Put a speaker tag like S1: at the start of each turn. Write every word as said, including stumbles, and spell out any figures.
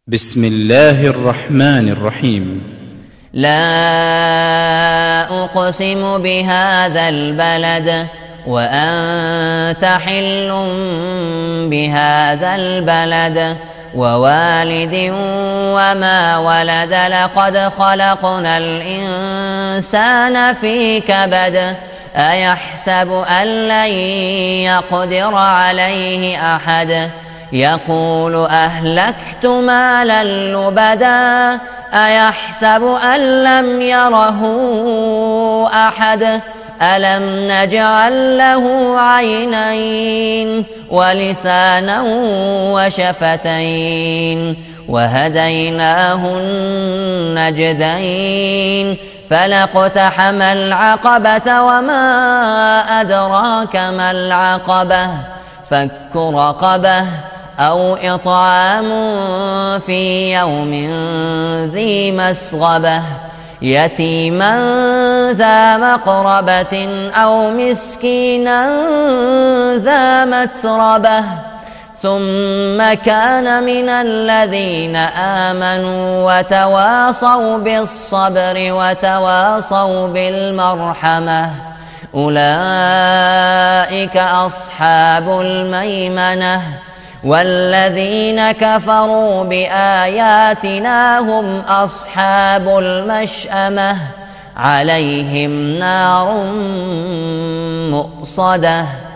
S1: بسم الله الرحمن الرحيم.
S2: لا أقسم بهذا البلد وأنت حل بهذا البلد ووالد وما ولد لقد خلقنا الإنسان في كبد أيحسب أن لن يقدر عليه أحد يقول أهلكت مالا لبدا أيحسب أن لم يره أحد ألم نجعل له عينين ولسانا وشفتين وهديناه النجدين فلاقتحم العقبة وما أدراك ما العقبة فك رقبة أو إطعام في يوم ذي مسغبة يتيما ذا مقربة أو مسكينا ذا متربة ثم كان من الذين آمنوا وتواصوا بالصبر وتواصوا بالمرحمة أولئك أصحاب الميمنة والذين كفروا بآياتنا هم أصحاب المشأمة عليهم نار مؤصدة.